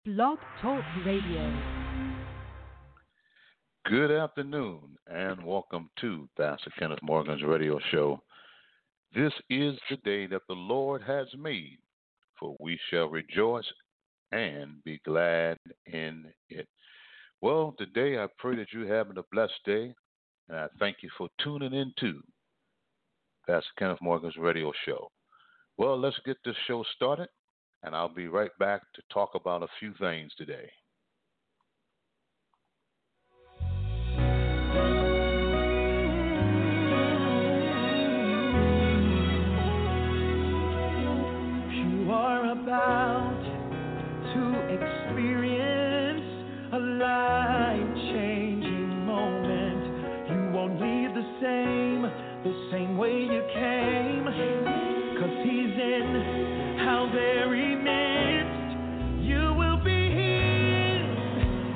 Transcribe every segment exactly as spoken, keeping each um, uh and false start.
Blog Talk Radio. Good afternoon and welcome to Pastor Kenneth Morgan's radio show. This is the day that the Lord has made, for we shall rejoice and be glad in it. Well, today I pray that you're having a blessed day, and I thank you for tuning in to Pastor Kenneth Morgan's radio show. Well, let's get this show started, and I'll be right back to talk about a few things today. You are about to experience a life-changing moment. You won't leave the same, the same way you came, 'cause he's in our very midst. You will be healed,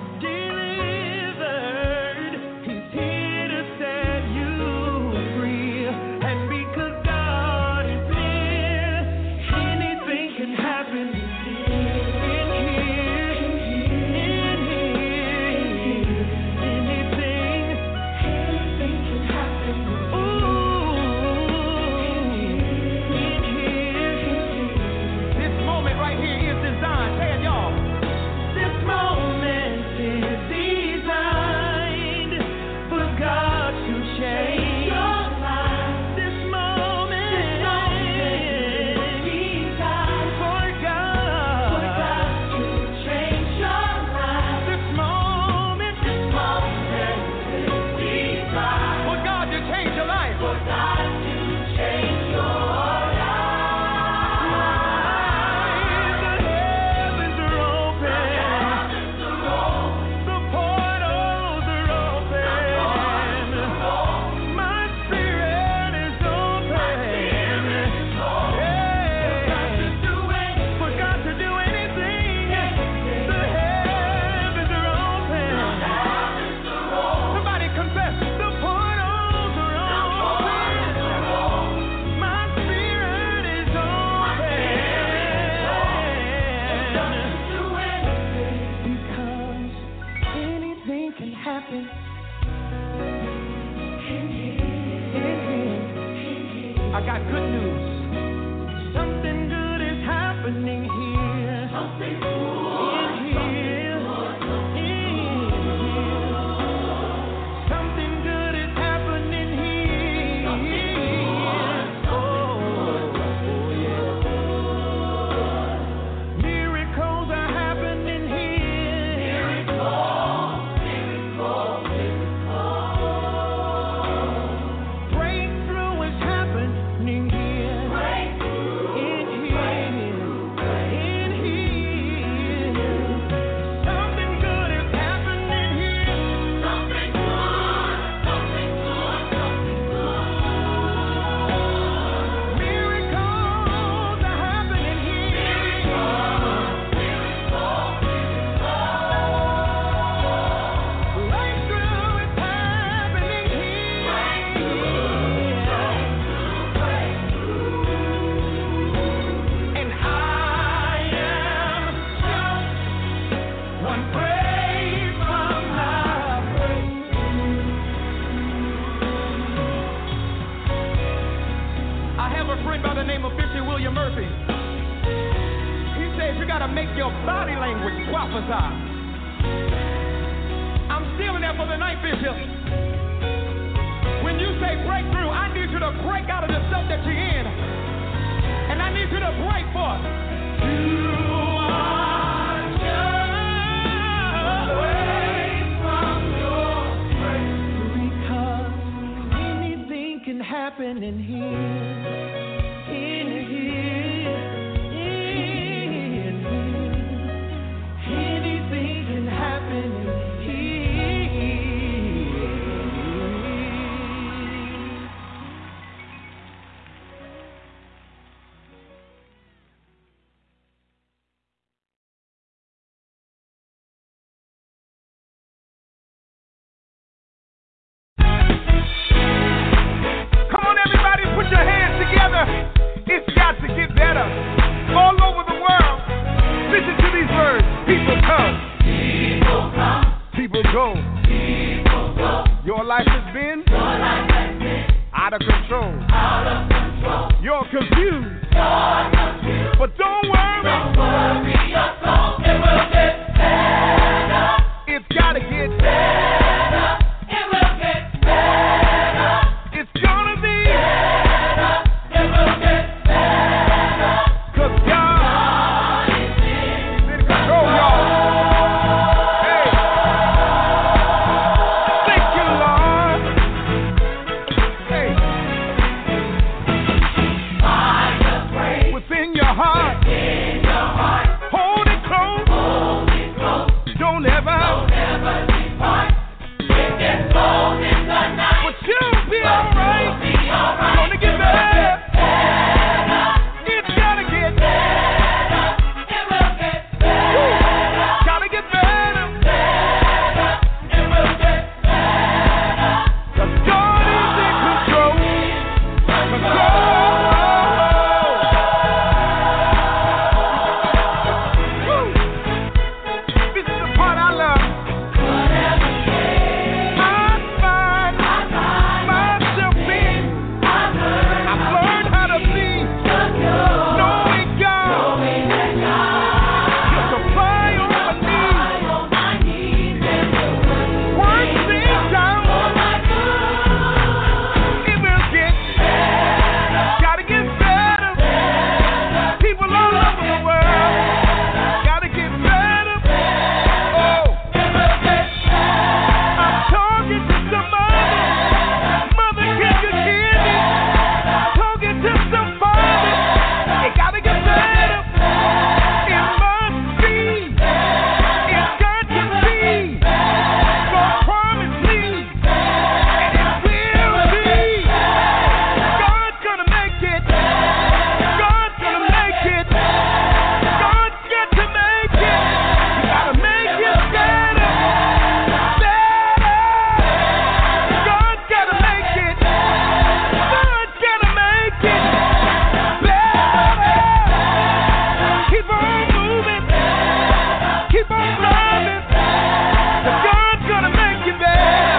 delivered. He's here to set you free. And because God is near, anything can happen. In here, in here, anything, anything can happen. Ooh, in here. This moment right here is designed. Say it, y'all. This moment is designed for God to change your life. This moment is designed for God, for God to change your life. This moment, this moment is designed for God to change your life. For God to change your life. The heavens are open. The portals are open. My spirit is open. Yeah. For God to do anything. The heavens are open. Somebody confess. The portals are open. My spirit is open. Because anything can happen. In here. I got good news. Something good is happening here. Something good. In here. In here. Something good is happening here. Oh, oh, yeah. Miracles are happening here. Breakthrough is happening here. In here. In here. Something good is happening here. Something good. Something good. Something good. Miracles are happening here. Breakthrough is happening here. And I am just one praise from my breakthrough. I have a friend by the name of Bishop William Murphy. He says you got to make your body language prophesy. I'm still in there for the night, Bishop. When you say breakthrough, I need you to break out of the stuff that you're in. And I need you to break forth. You are just away from your breakthrough. Because anything can happen in here. In here. In here. Anything can happen in here. Come. People go. People go. Your life has been, Your life has been out of control. Out of control. You're confused. You're confused. But don't worry. Don't worry your soul. It will get better. It's gotta get better. It will get better. It's gonna be better. It will get better. 'Cause God, God is in control, y'all. Hey. Thank you, Lord. Hey. Fire praise within your heart. Within your heart. Hold it close. Hold it close. Don't ever. Don't ever depart. It gets cold in the night. But you'll be alright. You'll be alright. Gonna get better. Better. It's gotta get better. It will get better. Gotta get better. Better. It will get better. 'Cause God is in control. Control. Woo. This is the part I love. Whatever shade I find myself in, I've learned how to be knowing God. You supply all my needs. Work things out. It will get better. Gotta get better. People all over the world. Gotta get better. Oh, it will get better. I'm talking to somebody. Mother, can you hear me? Talking to somebody. It gotta get better. It must be. It's got to be. God promised me. And it will be. God's gonna make it. God's gonna make it. God's got to make it. You gotta make it better. Better. God's gotta make it. God's gotta make it better. Keep on moving. Keep on driving. But God's gonna make it better.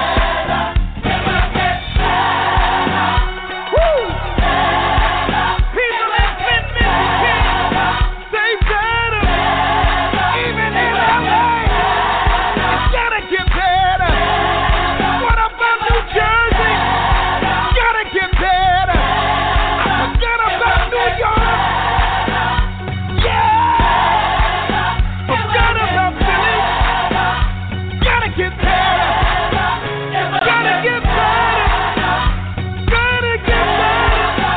Woo! People in Flint, Michigan, say better. Even in L A, it's gotta get better. What about New Jersey? Gotta get better. I forgot about New York. Yeah. Forgot about Philly. Gotta get better. Gotta get better. Gotta get better.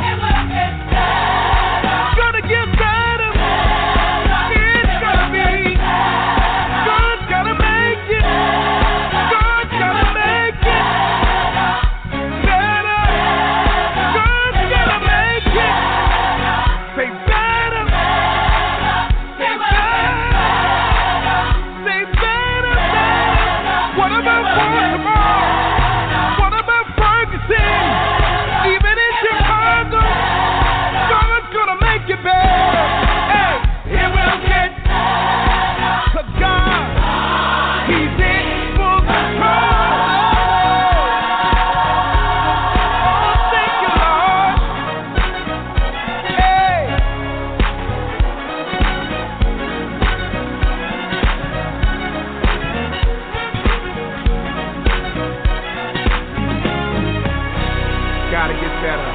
Gotta get better. It's gonna be. God's gotta make it. God's gotta make it better. God's gotta make it. Say better. Say better. Say better. What about Baltimore? What about Ferguson? Even in Chicago, God's gonna make it better. Hey, it will get better. 'Cause God, He's in full control. Oh, thank you, Lord. Hey. Gotta get better.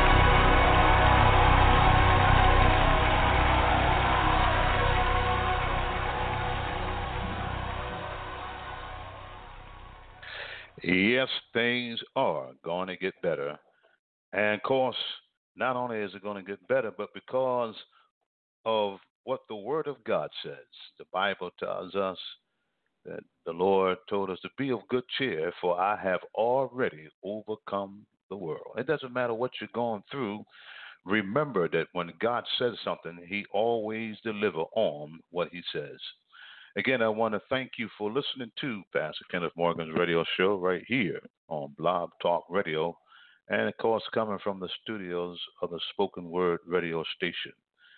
Yes, things are going to get better. And of course, not only is it going to get better, but because of what the Word of God says. The Bible tells us that the Lord told us to be of good cheer, for I have already overcome the world. It doesn't matter what you're going through. Remember that when God says something, He always delivers on what He says. Again, I want to thank you for listening to Pastor Kenneth Morgan's radio show right here on Blog Talk Radio, and of course coming from the studios of the Spoken Word radio station.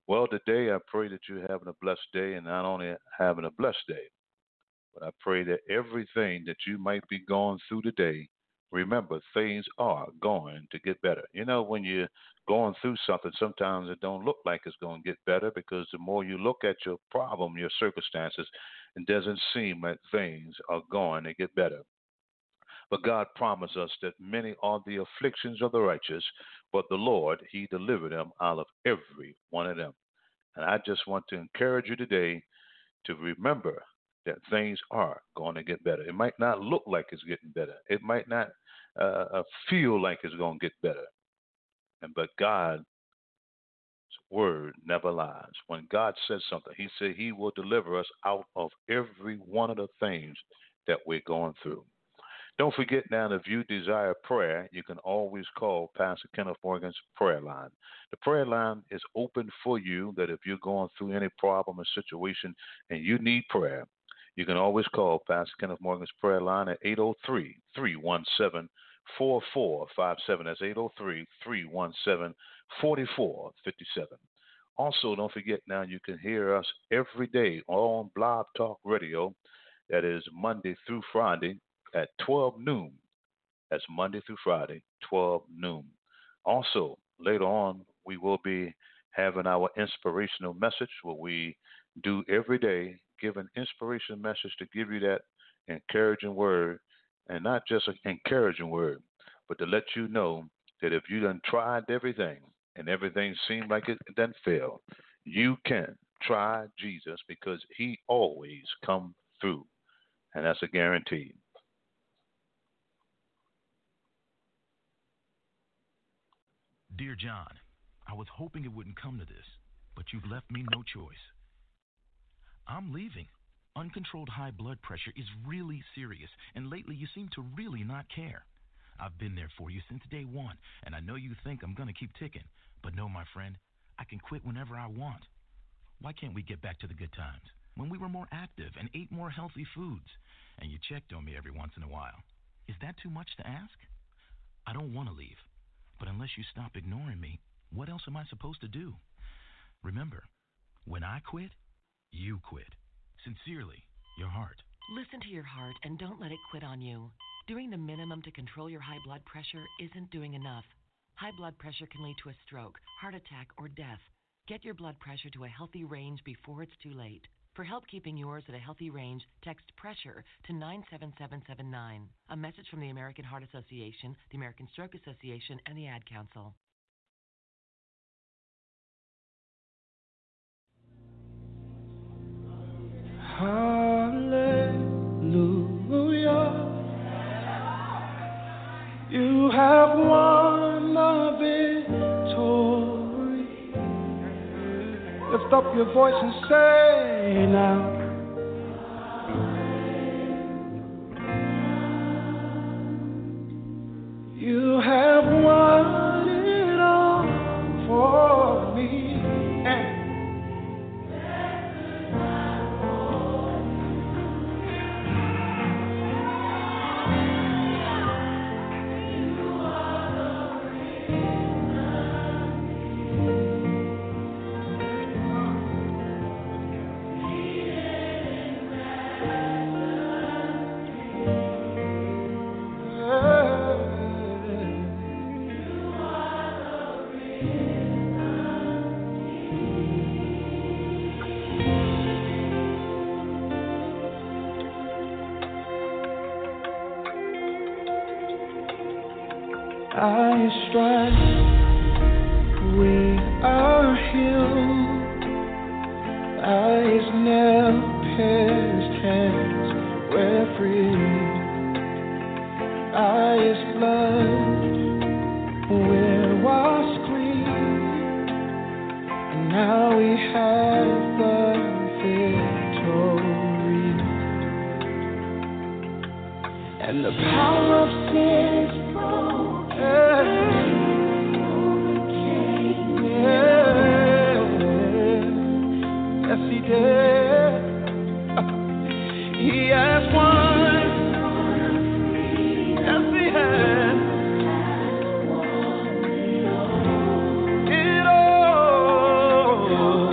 Well, today I pray that you're having a blessed day, and not only having a blessed day, but I pray that everything that you might be going through today, remember things are going to get better. You know, when you're going through something, sometimes it don't look like it's going to get better because the more you look at your problem, your circumstances, it doesn't seem like things are going to get better. But God promised us that many are the afflictions of the righteous, but the Lord, He delivered them out of every one of them. And I just want to encourage you today to remember that things are going to get better. It might not look like it's getting better. It might not uh, uh, feel like it's going to get better. And but God's word never lies. When God says something, He said He will deliver us out of every one of the things that we're going through. Don't forget now, if you desire prayer, you can always call Pastor Kenneth Morgan's prayer line. The prayer line is open for you, that if you're going through any problem or situation and you need prayer, you can always call Pastor Kenneth Morgan's prayer line at eight oh three, three one seven, four four five seven. That's eight oh three, three one seven, four four five seven. Also, don't forget now, you can hear us every day on Blog Talk Radio. That is Monday through Friday at twelve noon. That's Monday through Friday, twelve noon. Also, later on, we will be having our inspirational message, where we do every day give an inspirational message to give you that encouraging word, and not just an encouraging word, but to let you know that if you done tried everything and everything seemed like it doesn't fail, you can try Jesus, because He always come through, and that's a guarantee. Dear John, I was hoping it wouldn't come to this, but you've left me no choice. I'm leaving. Uncontrolled high blood pressure is really serious, and lately you seem to really not care. I've been there for you since day one, and I know you think I'm going to keep ticking, but no, my friend, I can quit whenever I want. Why can't we get back to the good times, when we were more active and ate more healthy foods, and you checked on me every once in a while? Is that too much to ask? I don't want to leave. But unless you stop ignoring me, what else am I supposed to do? Remember, when I quit, you quit. Sincerely, your heart. Listen to your heart and don't let it quit on you. Doing the minimum to control your high blood pressure isn't doing enough. High blood pressure can lead to a stroke, heart attack, or death. Get your blood pressure to a healthy range before it's too late. For help keeping yours at a healthy range, text PRESSURE to nine seven seven seven nine. A message from the American Heart Association, the American Stroke Association, and the Ad Council. Hallelujah. You have won the victory. Lift up your voice and say now. You have won it all for me. By His stripes we are healed. By His nail-pierced hands we're free. By His blood we're washed clean. And now we have the victory. And the power of sin is yes, He did. He has won. Yes, He has. It all.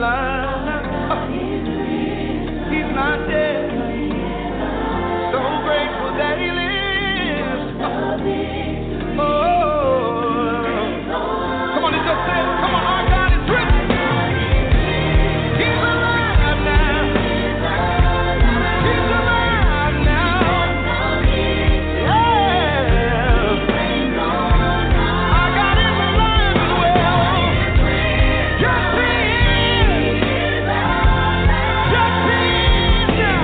He's not dead. So grateful that he lives. Oh, come on, let's just say it. Come on, our God is risen. He's alive now. He's alive now. Yeah. Our God is alive and well. Yes, he is. Yes, he is now.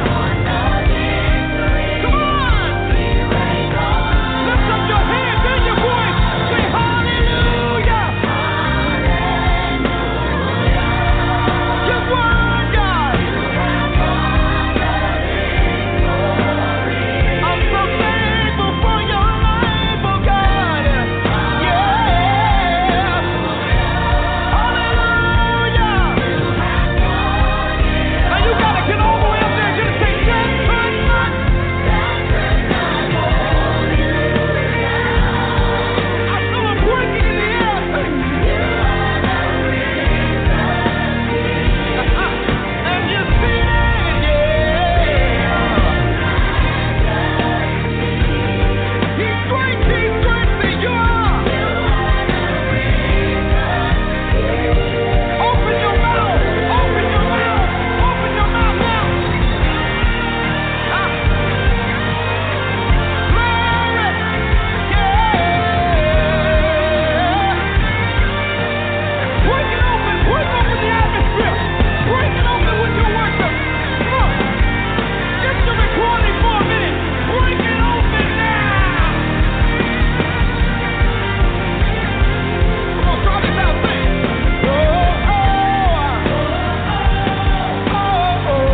Come on. Lift up your hands and your voice. Say hallelujah. Just one God. I'm so thankful for your life, oh God. Yeah. Hallelujah. Now you gotta get all the way up there. Just say that could not. I feel it breaking in the air. And you see it, yeah. He's great, he's great, say you are. Open your mouth, open your mouth, open your mouth now. Ah. Glory, yeah. Break it open, break open the atmosphere. Break it open with your worship. Come on. Get your recording for a minute. Break it open now. Come on, try this out, sing. Oh, oh, oh, oh,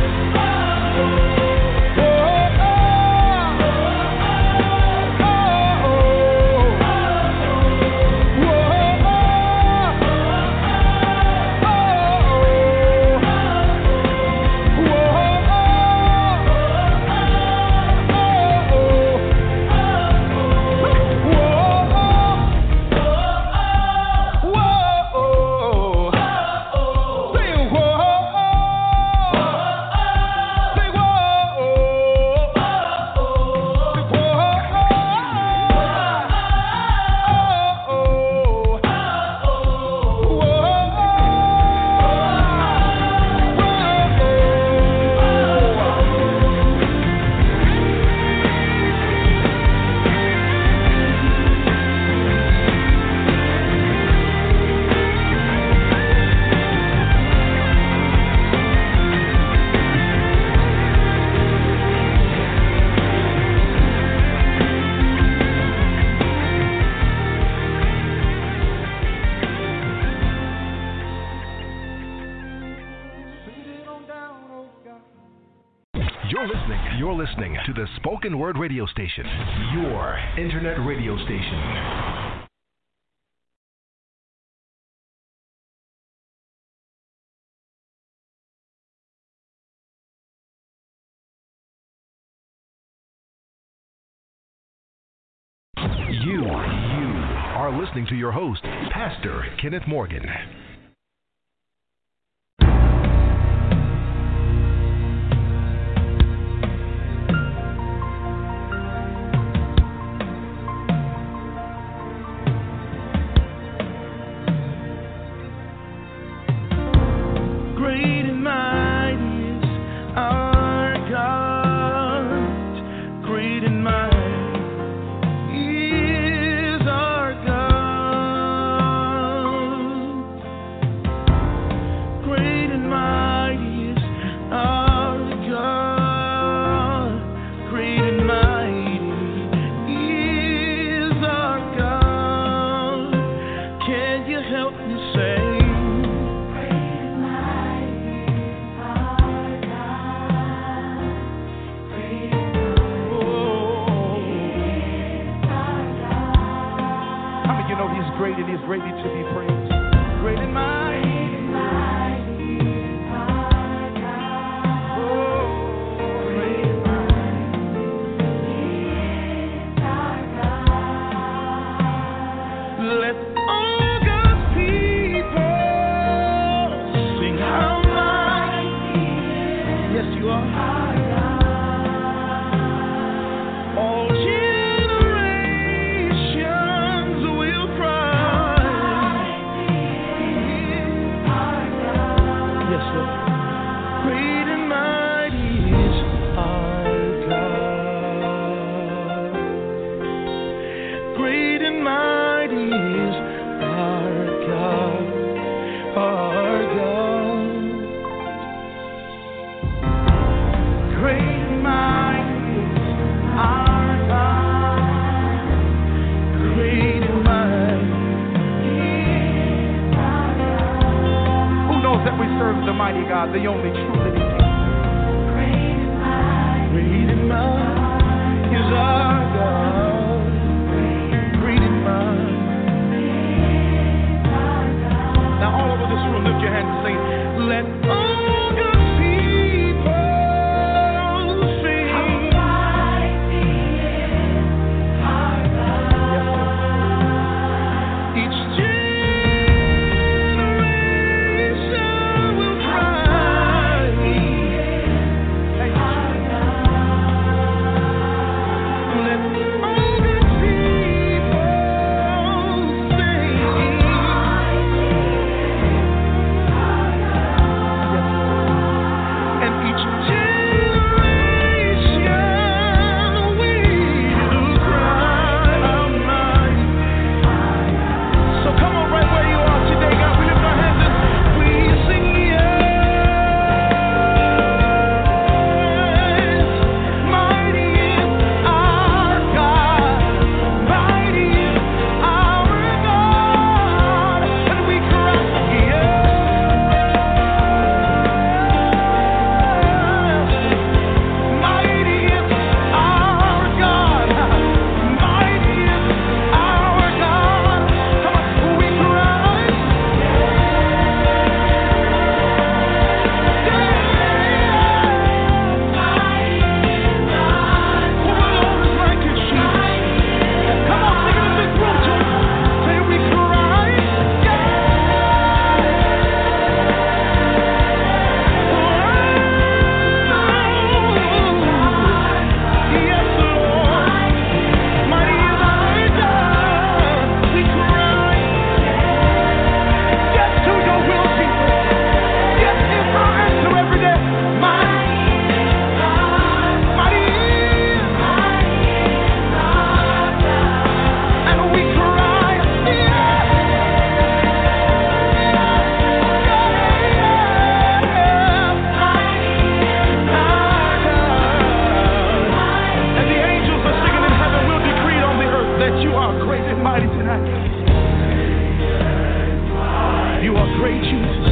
You're listening. You're listening to the Spoken Word Radio Station, your internet radio station. You, you are listening to your host, Pastor Kenneth Morgan. great and mighty is our God. Great and mighty is our God. we serve the mighty God, the only true living King. Great and mighty is our God. Great and mighty. Now all over this room, lift your hands and say, let all your people sing. How mighty is our God. Each generation will cry. Thank you. Let all the people sing. And each generation will cry out mighty. So come on right where you are today, God. We lift our hands and we sing yes. Mighty is our God. Mighty is our God. And we cry yes. Mighty is our God. Mighty is our God. Come on, we cry. Who alone is like you, Jesus? Come on, sing it in this room, church. Say we cry. Yes, Lord. Mighty is our God. We cry. Yes to your will, Jesus. Yes is our answer every day. Mighty is mighty is and we cry. Yes. And the angels are singing in heaven, we'll decree it on the earth that you are great and mighty tonight. You are great, Jesus.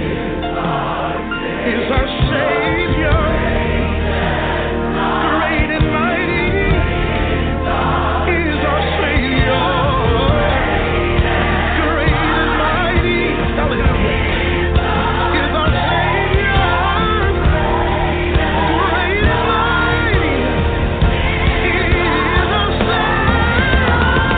Is our Savior. Great and mighty is our Savior. Great and mighty, hallelujah, is our Savior. Great and mighty is our Savior.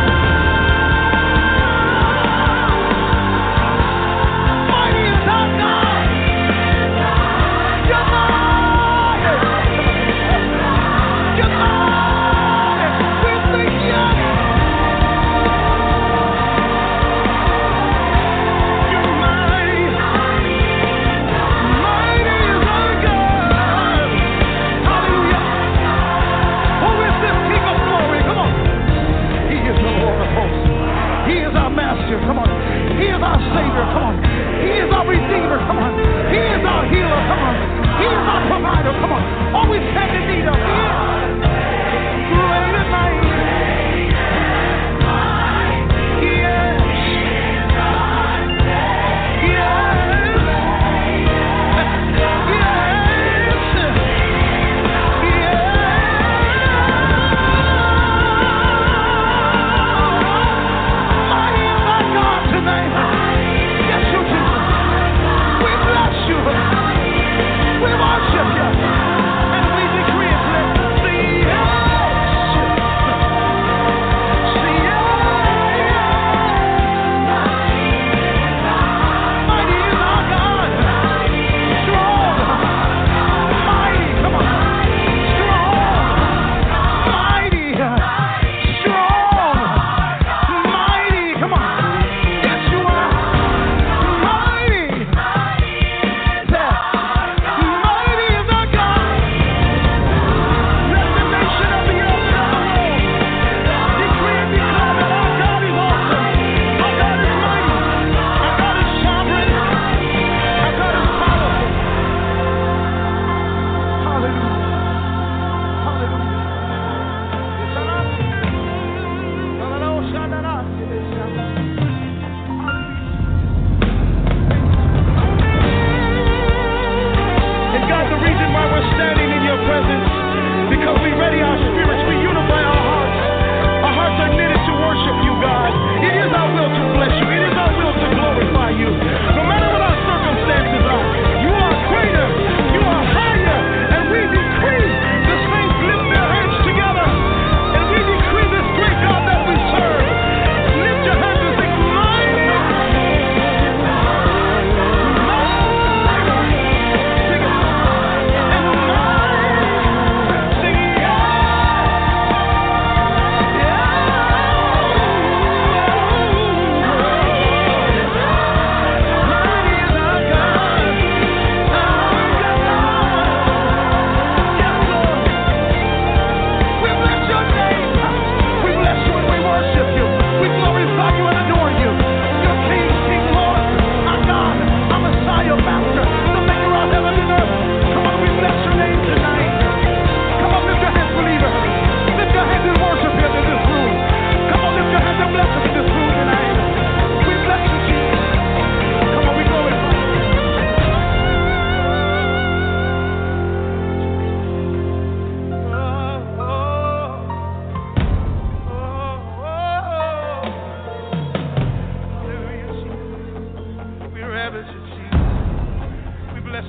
Mighty is our God. You're mighty. You're mighty. We sing yes. You're mighty. Mighty is our God. Hallelujah. Who is this King of glory? Come on. He is the Lord of hosts. He is our master. Come on. He is our Savior. Come on. He is our Redeemer. Come on. He is our healer. Come on. He is our provider. Come on. Always stand in need of. He is great and mighty. Yes. Mighty is our God tonight. Yes, you Jesus. We bless you. We worship you. And we decree.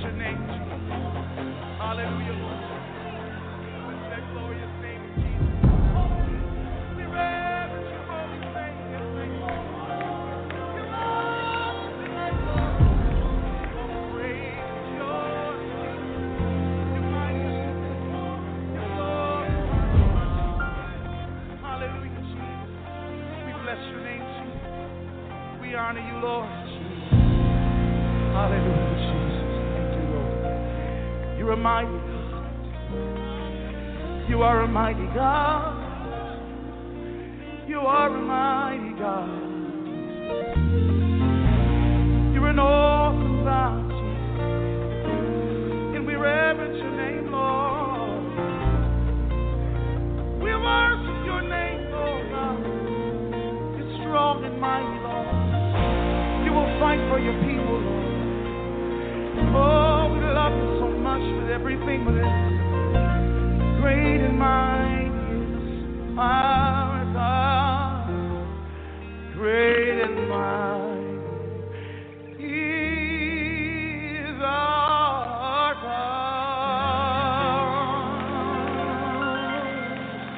your name, Jesus. Hallelujah, Lord. Bless that glorious name of Jesus. We reverence your holy name. Yes, thank you. Your mighty name, Lord. Oh, praise your name. Your mighty name. Your glorious. Hallelujah, Jesus. We bless your name, Jesus. We honor you, Lord. Hallelujah, Jesus. Thank you, Lord. You're a mighty God. You are a mighty God. You are a mighty God. You're an awesome God, Jesus. And we reverence your name, Lord. We worship your name, Lord God. You're strong and mighty, Lord. You will fight for your people, Lord. Oh, we love you so much with everything within us. Great and mighty is our God. Great and mighty is our God.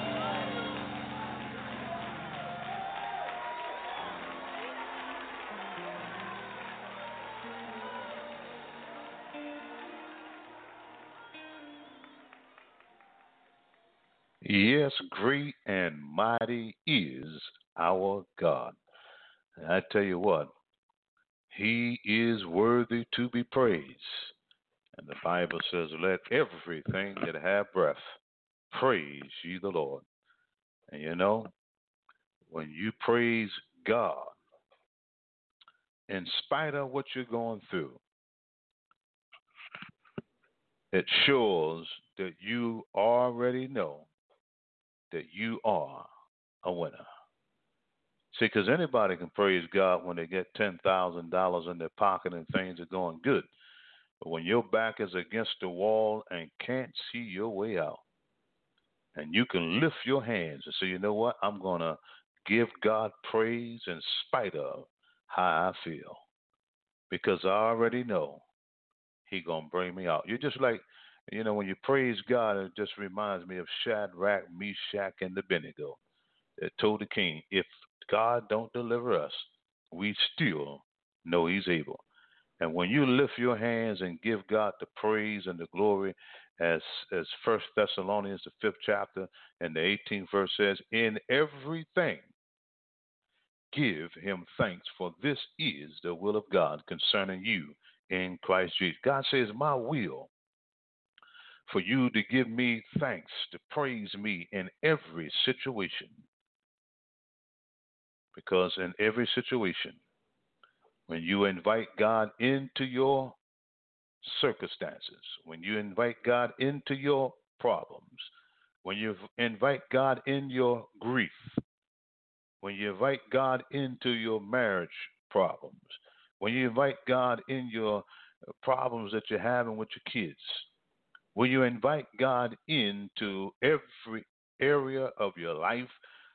Yes, great and mighty is our God. And I tell you what, he is worthy to be praised. And the Bible says, let everything that have breath praise ye the Lord. And you know, when you praise God, in spite of what you're going through, it shows that you already know that you are a winner. See, because anybody can praise God when they get ten thousand dollars in their pocket and things are going good. But when your back is against the wall and can't see your way out, and you can lift your hands and say, you know what, I'm going to give God praise in spite of how I feel. Because I already know He going to bring me out. You're just like, you know, when you praise God, it just reminds me of Shadrach, Meshach, and Abednego. That told the king, if God don't deliver us, we still know He's able. And when you lift your hands and give God the praise and the glory, as as First Thessalonians, the fifth chapter and the eighteenth verse says, in everything give Him thanks, for this is the will of God concerning you in Christ Jesus. God says, my will for you to give me thanks, to praise me in every situation. Because in every situation, when you invite God into your circumstances, when you invite God into your problems, when you invite God in your grief, when you invite God into your marriage problems, when you invite God in your problems that you're having with your kids, when you invite God into every area of your life,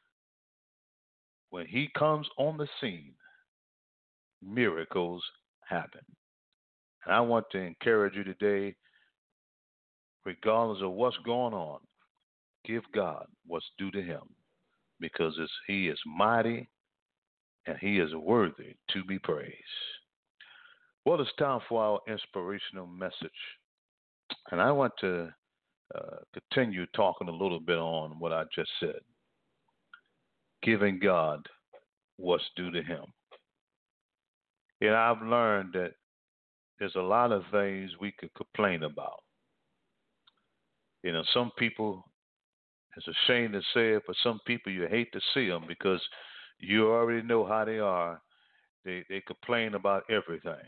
when He comes on the scene, miracles happen. And I want to encourage you today, regardless of what's going on, give God what's due to Him, because it's, He is mighty and He is worthy to be praised. Well, it's time for our inspirational message. And I want to uh, continue talking a little bit on what I just said. Giving God what's due to Him. And I've learned that there's a lot of things we could complain about. You know, some people, it's a shame to say it, but some people you hate to see them because you already know how they are. They they complain about everything.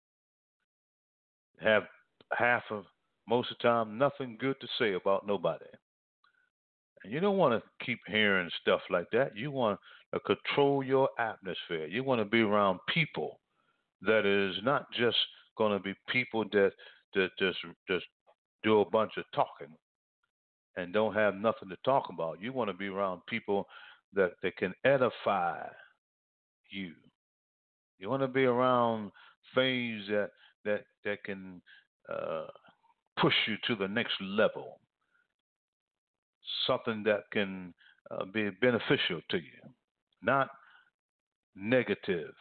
Have half of, most of the time, nothing good to say about nobody. And you don't want to keep hearing stuff like that. You want to control your atmosphere. You want to be around people that is not just going to be people that that just just do a bunch of talking and don't have nothing to talk about. You want to be around people that, that can edify you. You want to be around things that that that can uh, push you to the next level, something that can uh, be beneficial to you, not negative.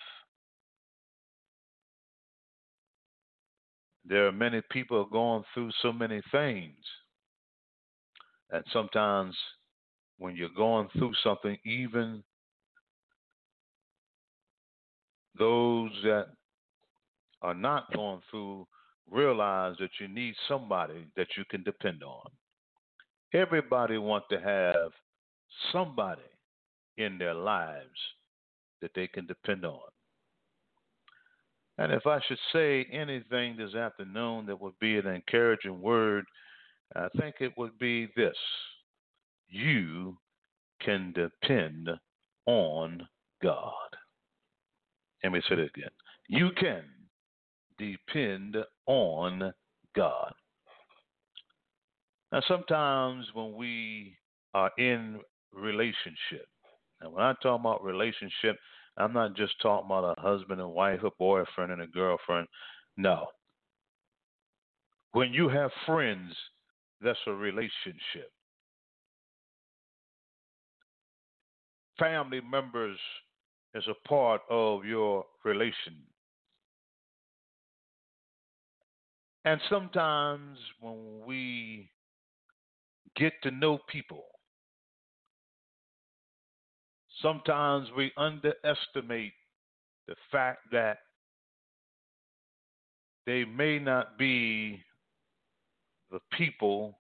There are many people going through so many things, and sometimes when you're going through something, even those that are not going through realize that you need somebody that you can depend on. Everybody wants to have somebody in their lives that they can depend on. And if I should say anything this afternoon that would be an encouraging word, I think it would be this: you can depend on God. Let me say that again. You can depend on God. Now, sometimes when we are in relationship, and when I talk about relationship, I'm not just talking about a husband and wife, a boyfriend and a girlfriend. No. When you have friends, that's a relationship. Family members is a part of your relation. And sometimes when we get to know people, sometimes we underestimate the fact that they may not be the people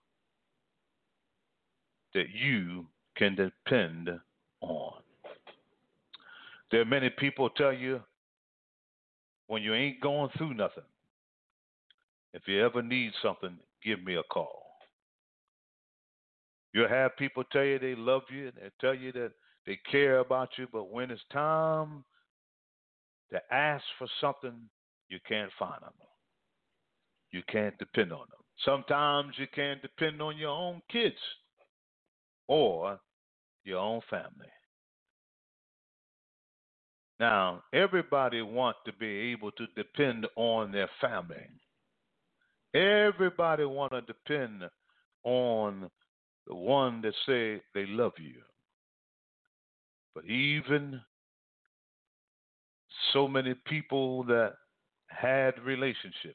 that you can depend on. There are many people tell you when you ain't going through nothing, if you ever need something, give me a call. You'll have people tell you they love you and they tell you that they care about you, but when it's time to ask for something, you can't find them. You can't depend on them. Sometimes you can't depend on your own kids or your own family. Now, everybody wants to be able to depend on their family. Everybody want to depend on the one that say they love you. But even so many people that had relationships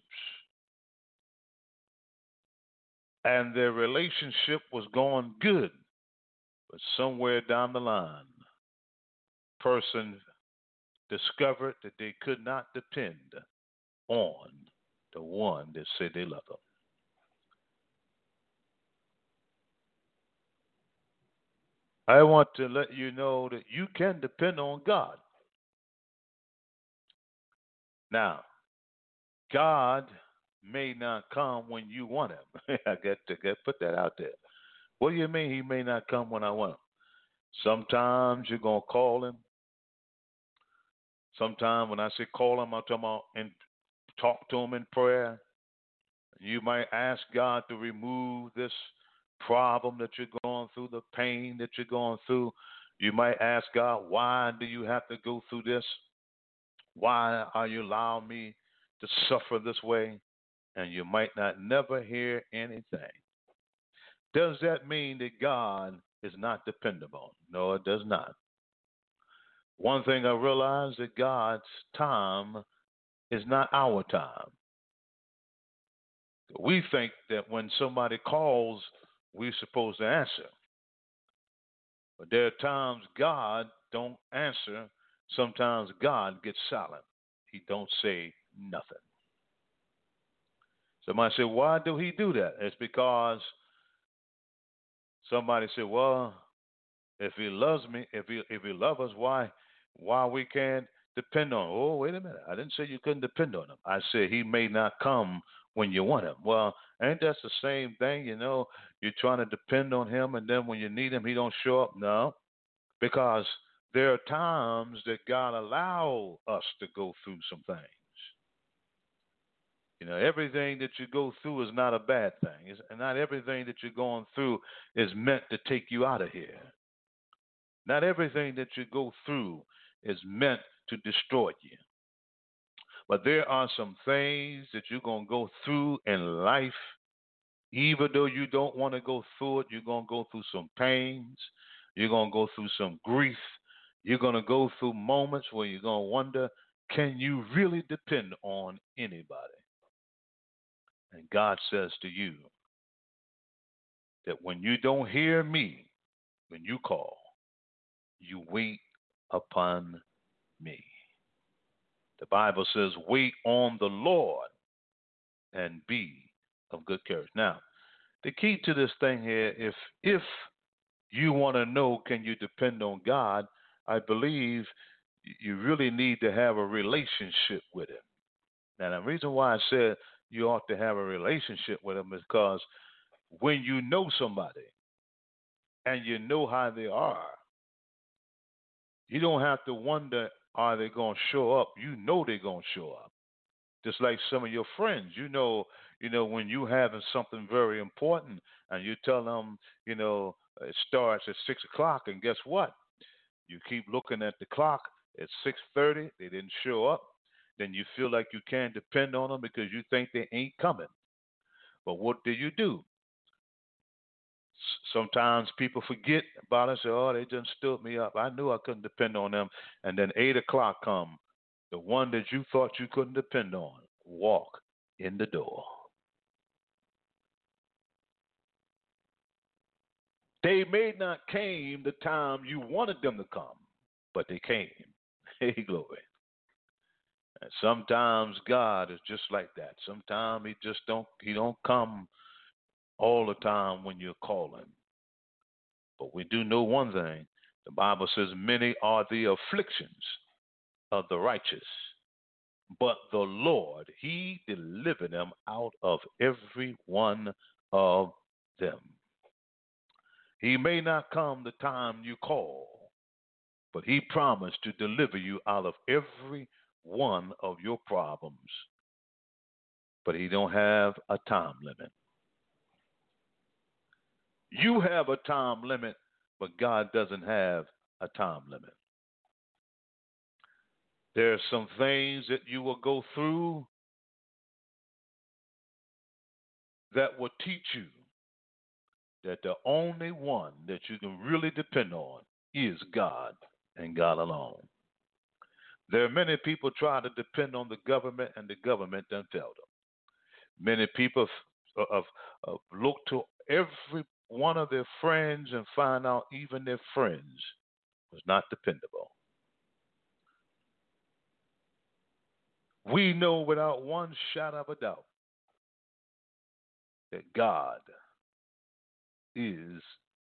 and their relationship was going good, but somewhere down the line, person discovered that they could not depend on the one that said they love them. I want to let you know that you can depend on God. Now, God may not come when you want him. I got to get, put that out there. What do you mean he may not come when I want him? Sometimes you're going to call him. Sometimes when I say call him, I'm talking about and talk to him in prayer. You might ask God to remove this problem that you're going through, the pain that you're going through. You might ask God, why do you have to go through this? Why are you allowing me to suffer this way? And you might not never hear anything. Does that mean that God is not dependable? No, it does not. One thing I realized that God's time is not our time. We think that when somebody calls, we're supposed to answer. But there are times God don't answer. Sometimes God gets silent. He don't say nothing. Somebody say, why do he do that? It's because somebody said, well, if he loves me, if he if he loves us, why why we can't depend on him? Oh, wait a minute. I didn't say you couldn't depend on him. I said he may not come when you want him. Well, ain't that the same thing? You know, you're trying to depend on him, and then when you need him, he don't show up. No, because there are times that God allow us to go through some things. You know, everything that you go through is not a bad thing. It's, and not everything that you're going through is meant to take you out of here. Not everything that you go through is meant to destroy you. But there are some things that you're going to go through in life. Even though you don't want to go through it, you're going to go through some pains. You're going to go through some grief. You're going to go through moments where you're going to wonder, can you really depend on anybody? And God says to you that when you don't hear me, when you call, you wait upon me. The Bible says, wait on the Lord and be of good courage. Now, the key to this thing here, if if you want to know, can you depend on God, I believe you really need to have a relationship with him. Now, the reason why I said you ought to have a relationship with him is because when you know somebody and you know how they are, you don't have to wonder, are they going to show up? You know they're going to show up. Just like some of your friends, you know, you know, when you having something very important and you tell them, you know, it starts at six o'clock, and guess what? You keep looking at the clock at six thirty. They didn't show up. Then you feel like you can't depend on them because you think they ain't coming. But what do you do? Sometimes people forget about it and say, oh, they just stood me up. I knew I couldn't depend on them. And then eight o'clock come. The one that you thought you couldn't depend on walk in the door. They may not came the time you wanted them to come, but they came. Hey, glory. And sometimes God is just like that. Sometimes he just don't he don't come all the time when you're calling. But we do know one thing. The Bible says many are the afflictions of the righteous, but the Lord, he delivered them out of every one of them. He may not come the time you call, but he promised to deliver you out of every one of your problems. But he don't have a time limit. You have a time limit, but God doesn't have a time limit. There are some things that you will go through that will teach you that the only one that you can really depend on is God and God alone. There are many people try to depend on the government, and the government done failed them. Many people have, have, have looked to every one of their friends and find out even their friends was not dependable. We know without one shadow of a doubt that God is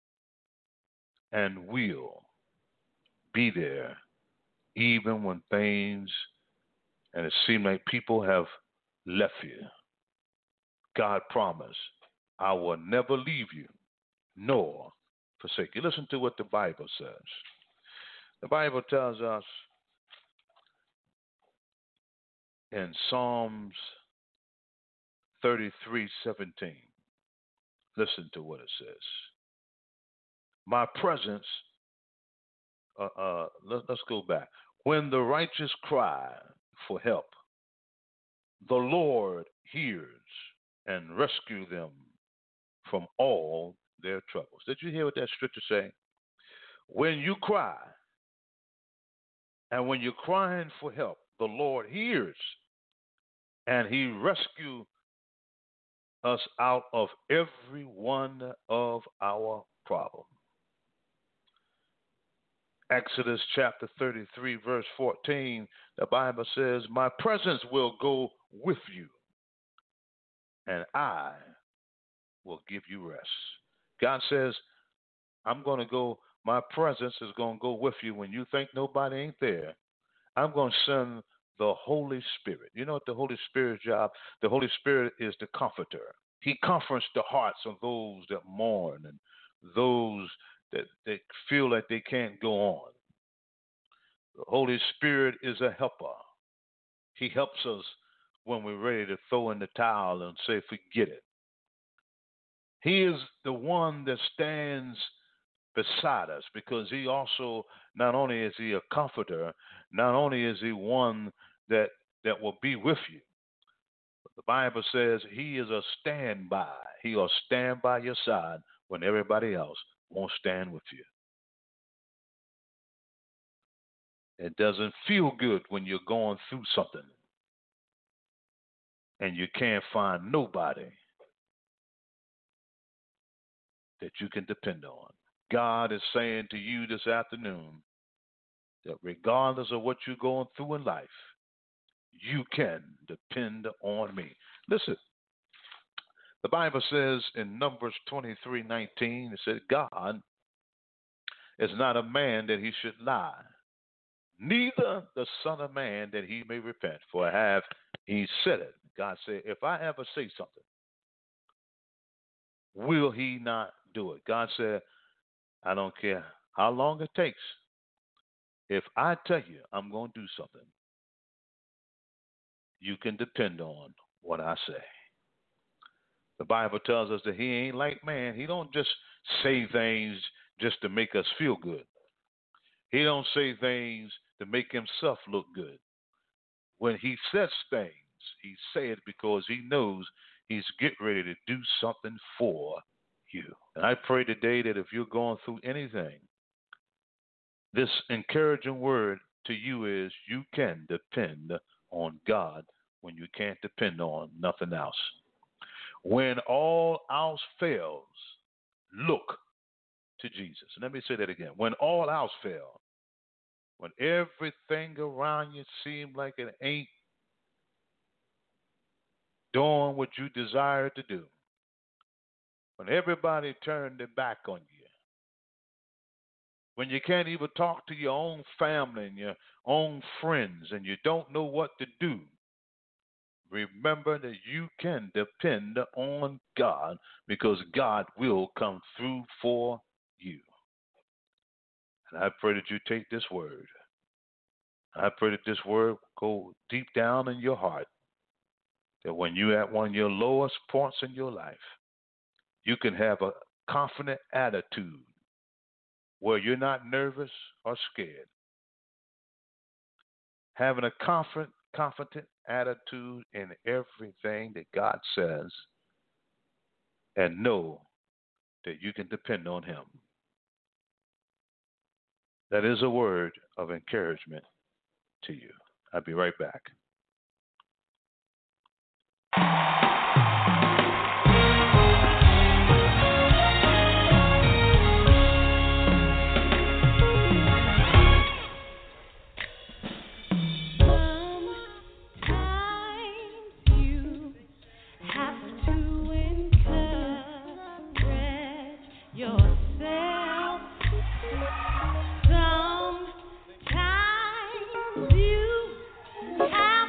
and will be there even when things and it seems like people have left you. God promised, I will never leave you nor forsake you. Listen to what the Bible says. The Bible tells us in Psalms thirty-three seventeen. Listen to what it says. My presence, uh, uh, let, let's go back. When the righteous cry for help, the Lord hears and rescue them from all their troubles. Did you hear what that scripture say? When you cry, and when you're crying for help, the Lord hears and he rescues us out of every one of our problems. Exodus chapter thirty-three, verse fourteen, the Bible says, my presence will go with you, and I will give you rest. God says, I'm going to go, my presence is going to go with you when you think nobody ain't there. I'm going to send the Holy Spirit. You know what the Holy Spirit's job? The Holy Spirit is the comforter. He comforts the hearts of those that mourn and those that, that feel like they can't go on. The Holy Spirit is a helper. He helps us when we're ready to throw in the towel and say, forget it. He is the one that stands beside us because he also, not only is he a comforter, not only is he one that that will be with you. The Bible says he is a standby. He will stand by your side when everybody else won't stand with you. It doesn't feel good when you're going through something and you can't find nobody that you can depend on. God is saying to you this afternoon that regardless of what you're going through in life, you can depend on me. Listen, the Bible says in Numbers twenty-three nineteen, it says, God is not a man that he should lie, neither the Son of Man that he may repent. For have he said it. God said, if I ever say something, will he not do it? God said, I don't care how long it takes. If I tell you I'm going to do something, you can depend on what I say. The Bible tells us that he ain't like man. He don't just say things just to make us feel good. He don't say things to make himself look good. When he says things, he says it because he knows he's getting ready to do something for you. And I pray today that if you're going through anything, this encouraging word to you is you can depend on God when you can't depend on nothing else. When all else fails, look to Jesus. Let me say that again. When all else fails, when everything around you seems like it ain't doing what you desire to do, when everybody turned their back on you, when you can't even talk to your own family and your own friends and you don't know what to do, remember that you can depend on God because God will come through for you. And I pray that you take this word. I pray that this word go deep down in your heart, that when you're at one of your lowest points in your life, you can have a confident attitude where you're not nervous or scared. Having a confident, confident attitude in everything that God says and know that you can depend on him. That is a word of encouragement to you. I'll be right back. Sometimes you have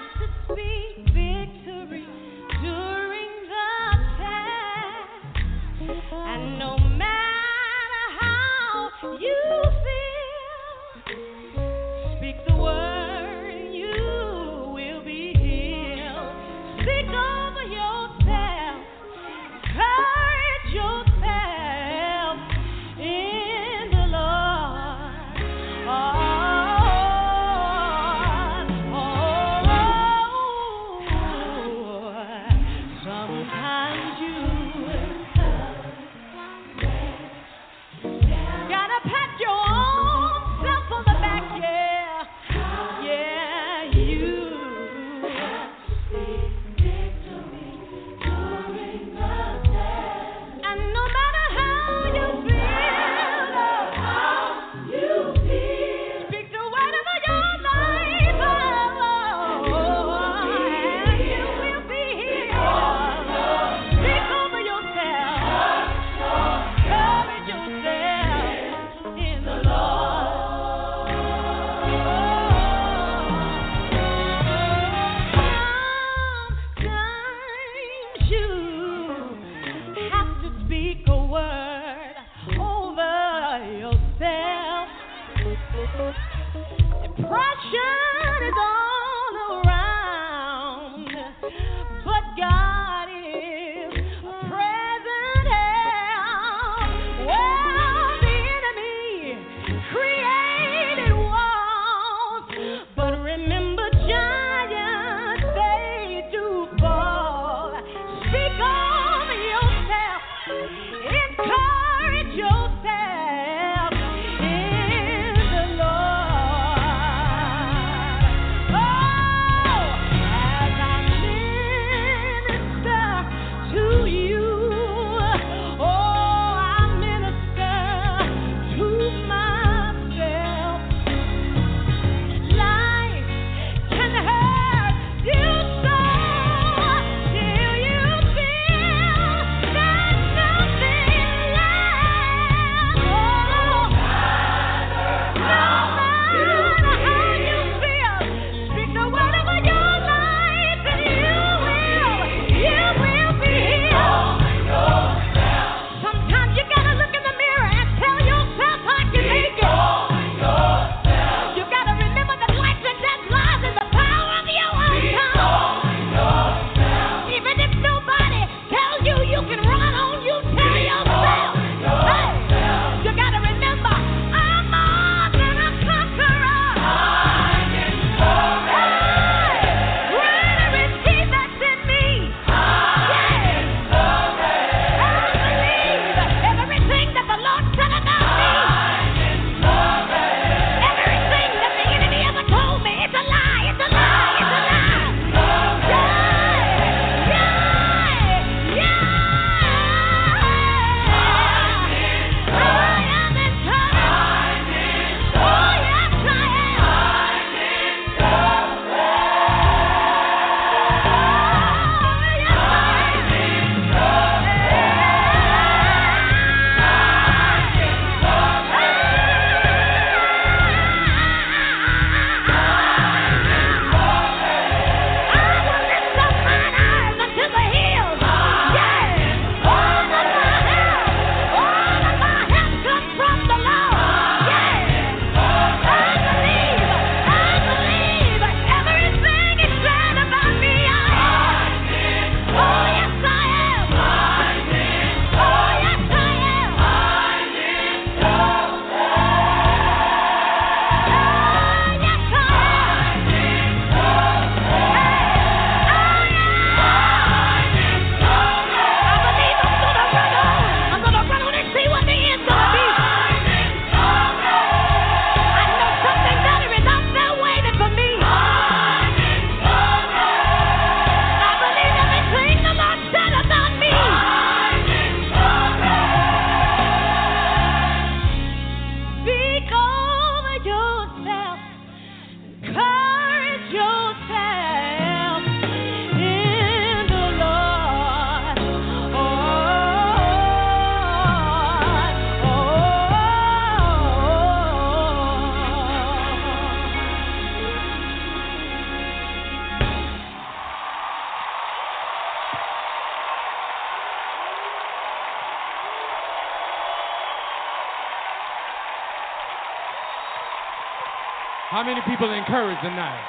How many people are encouraged tonight?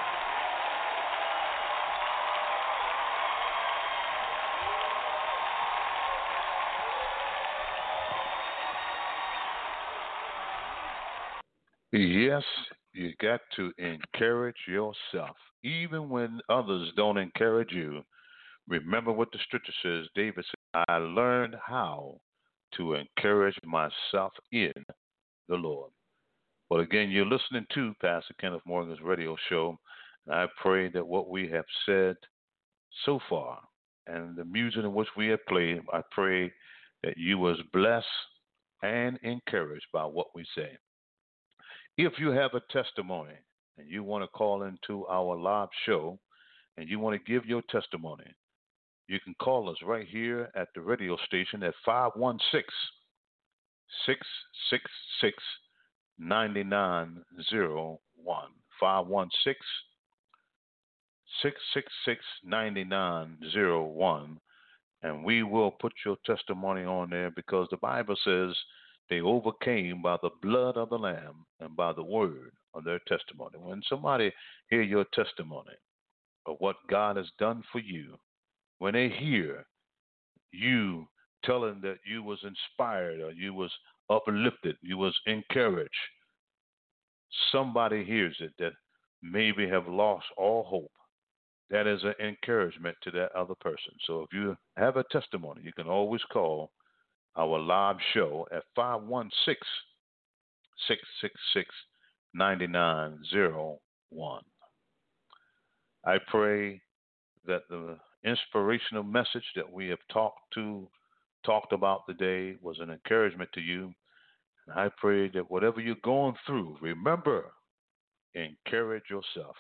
Yes, you got to encourage yourself. Even when others don't encourage you, remember what the scripture says. David said, I learned how to encourage myself in the Lord. Well, again, you're listening to Pastor Kenneth Morgan's radio show, and I pray that what we have said so far and the music in which we have played, I pray that you was blessed and encouraged by what we say. If you have a testimony and you want to call into our live show and you want to give your testimony, you can call us right here at the radio station at five one six, six six six, nine nine zero one. five one six, six six six, nine nine zero one. And we will put your testimony on there because the Bible says they overcame by the blood of the Lamb and by the word of their testimony. When somebody hear your testimony of what God has done for you, when they hear you telling that you was inspired or you was uplifted, you was encouraged, somebody hears it that maybe have lost all hope. That is an encouragement to that other person. So if you have a testimony, you can always call our live show at five one six, six six six, nine nine zero one. I pray that the inspirational message that we have talked to, talked about today was an encouragement to you. And I pray that whatever you're going through, remember, encourage yourself.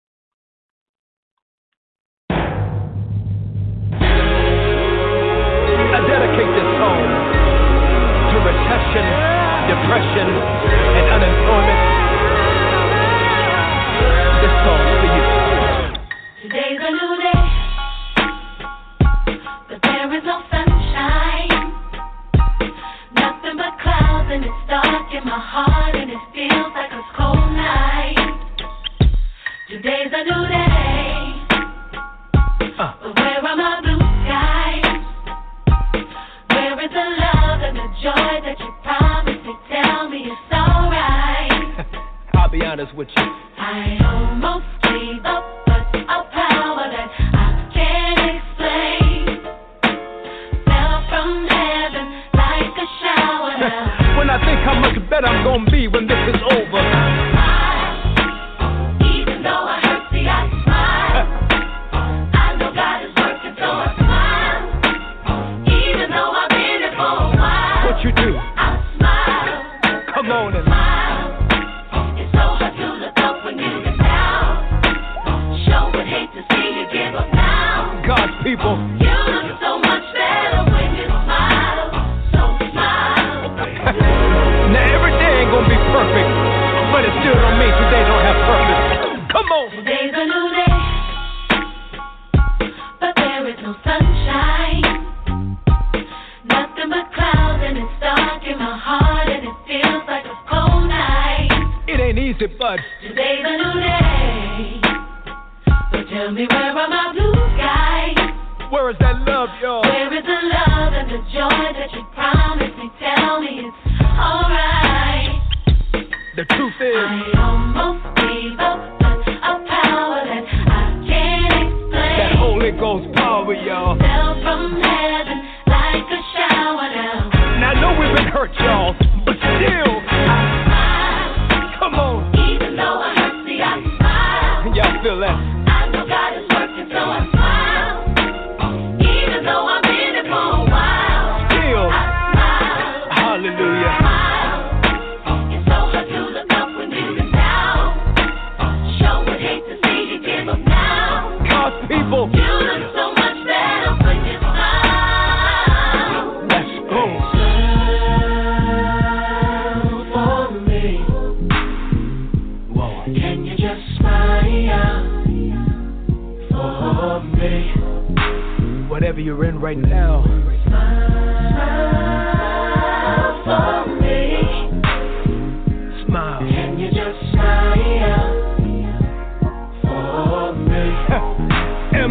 I dedicate this song to recession, depression, and unemployment. This song's for you. Today's a new day, but there is no sunshine. Nothing but clouds, and it's dark in my heart, and it feels like a cold night. Today's a new day, uh. but where are my blue skies? Where is the love and the joy that you promised me? Tell me it's alright. I'll be honest with you. I almost gave up, but a power that I can't explain fell from heaven like a shower. When I think how much better I'm gonna be when this is over, I smile, even though I hurt, see I smile. I know God is working, so I smile, even though I've been here for a while. What you do? I smile. Come on and smile. It's so hard to look up when you get down. Sure would hate to see you give up now. God's people. You look so much better when you smile. So smile. Now every day ain't gonna be perfect, but it still don't mean today don't have purpose. Come on. Today's a new day, but there is no sunshine. Nothing but clouds, and it's dark in my heart, and it feels like a cold night. It ain't easy, but today's a new day. But tell me, where are my blue skies? Where is that love, y'all? Where is the love and the joy that you promised me? Tell me it's alright. The truth is, I almost gave up, but a power that I can't explain. That Holy Ghost power, y'all, fell from heaven like a shower now. Now I know we've been hurt, y'all, but still, I smile. Come on. Even though I hurt, see I smile. Y'all feel that? I know God is working, so I smile. Even though I've been here for a while, still, I smile. Hallelujah. Smile. It's so hard to look up when you get down. Sure would hate to see you give up now. God's people. You look so much better when you smile. Let's go. Smile for me. Whoa. Can you just smile for me? Whatever you're in right now, Smile for me. smile. Can you just smile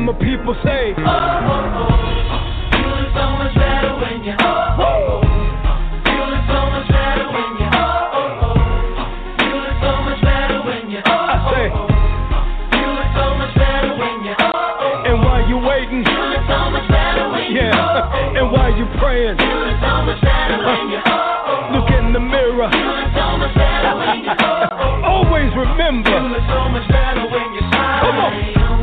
my people say, oh, oh, oh. You look so much better when you, oh, oh, oh. You look so much better when you, oh, oh, oh. You look so much better when you, oh, oh, oh. I say, you look so much better when you, oh, oh, oh. And while you waiting, you look so much better when you, yeah, oh, oh, oh. and while you praying, you look so much better when you, oh, oh, oh. Look in the mirror, you look so much better when you, oh, oh, oh. Always remember, you look so much better when you smile. Come on.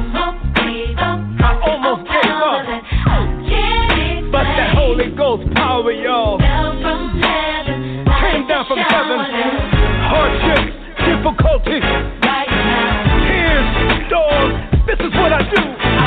I almost gave up, but that Holy Ghost power, y'all, came down from heaven. Hardships, difficulties, tears, storms. This is what I do.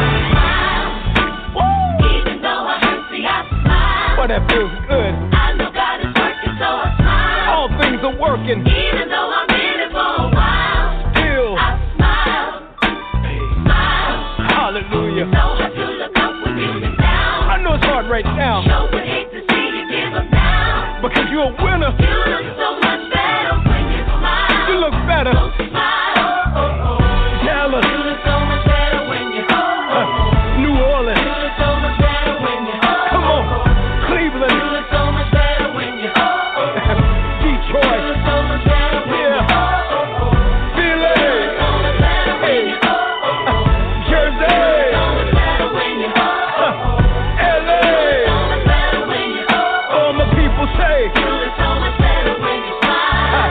Even though I hurt, see, I smile. Boy, that feels good. I know God is working, so I smile. All things are working. Even though I'm in it for a while, Still, I smile. Smile. hallelujah. So I do look up when you look down. I know it's hard right now, Sure would hate to see you give up now. because you're a winner. You look so much better when you smile. You look better. So smile. Oh, oh, oh. Dallas, You look so much better when you, oh, oh, uh, oh. New You Orleans, look so much better when you, oh, come oh, on, oh. You Cleveland, look so much better when you, oh, oh, oh. You Detroit, look so much better when you, Yeah. oh, oh, oh. Philly, So much better when you, oh, oh, oh. Jersey, So much better when you, oh, oh, oh. L A. So much better when you, oh, oh, All my people say, you look so much better when you smile.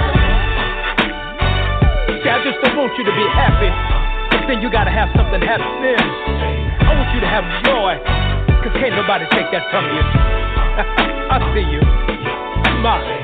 see, I just don't want you to be happy, but then you gotta have something happening. I want you to have joy, cause can't nobody take that from you. I see you. Smile.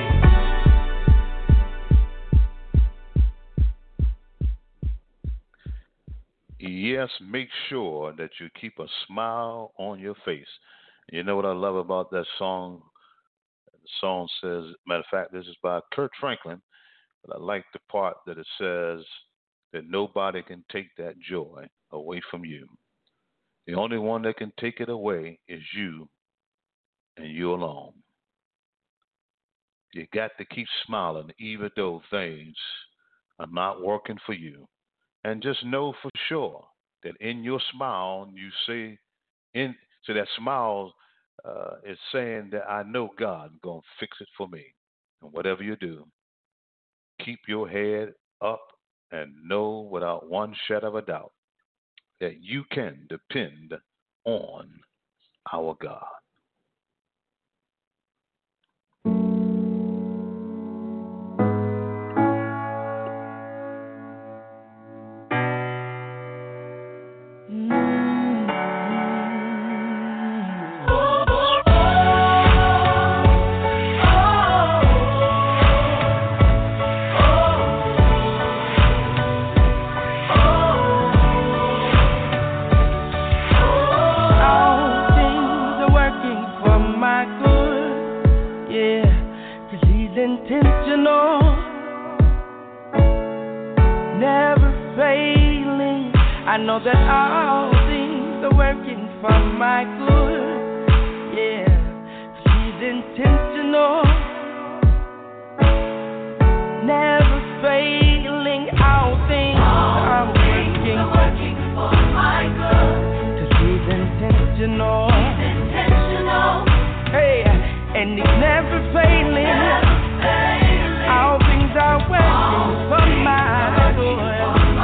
Yes, make sure that you keep a smile on your face. You know what I love about that song? The song says, matter of fact, this is by Kurt Franklin, but I like the part that it says that nobody can take that joy away from you. The only one that can take it away is you and you alone. You got to keep smiling even though things are not working for you. And just know for sure that in your smile, you say, in so that smile uh, is saying that I know God is going to fix it for me. And whatever you do, keep your head up and know without one shadow of a doubt that you can depend on our God. I know that all things are working for my good. Yeah, she's intentional, never failing. All things are working, are working for my good. 'Cause he's intentional, he's intentional. Hey, and he's never failing. Never failing. All things are working for my good.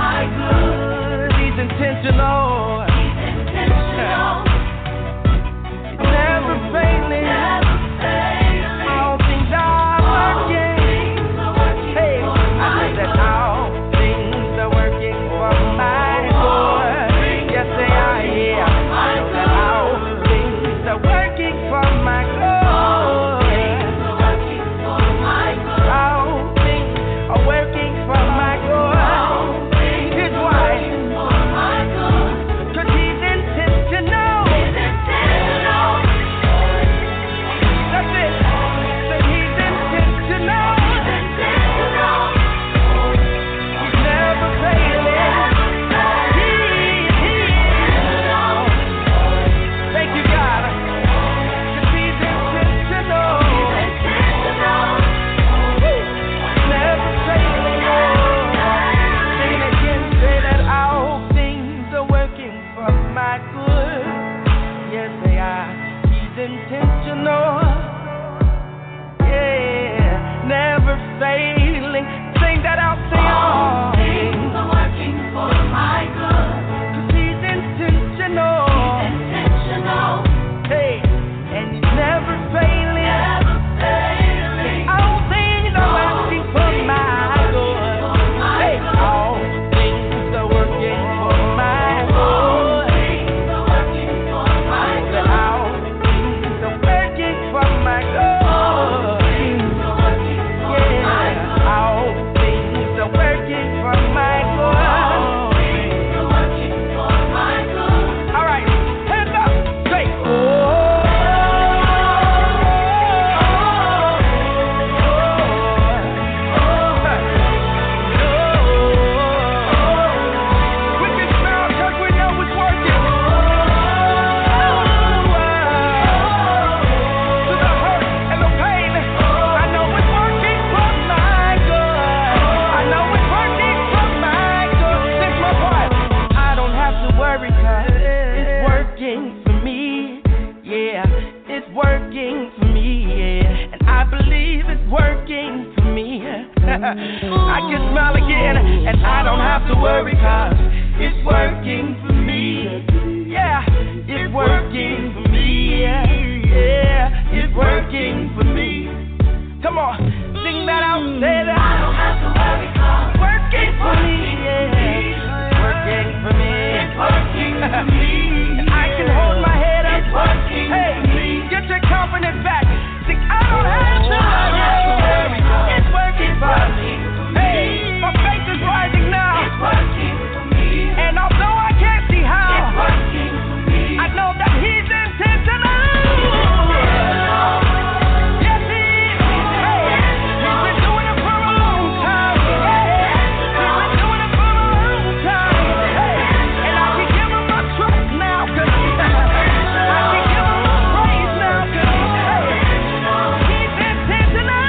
Intentional. He's intentional. He's never failing. Never failing. All things are working. Hey, I know that all things are working for my good. Yes, they are. Yeah, I know that all things are working for my good. intentional. Yeah, never failing. Sing that out, sing all things are working for my good. 'Cause he's intentional. He's intentional. Hey, and he's never failing. Never failing. All things are working for my good. Hey, all things are working for my good. All things are working for my good. All things are working for my good. I can smile again, and I don't have to worry, 'cause it's working for me. Yeah, it's working for me. Yeah, yeah, it's working for me. Come on, sing that out, say that. I don't have to worry, 'cause it's working for me. Yeah, it's working for me. It's working for me. And I can hold my head up. It's working hey, for me. Get your confidence back. Sing, I don't have to worry. It's working for me. Hey, my faith is rising now. It's working for me. And although I can't see how, it's working for me. I know that he's intentional. Yes, he is. Hey, he's been doing it for a long time. Hey, he's been doing it for a long time. Hey, and I can give him my trust now, 'cause I can give him my praise now, 'cause hey, he's intentional.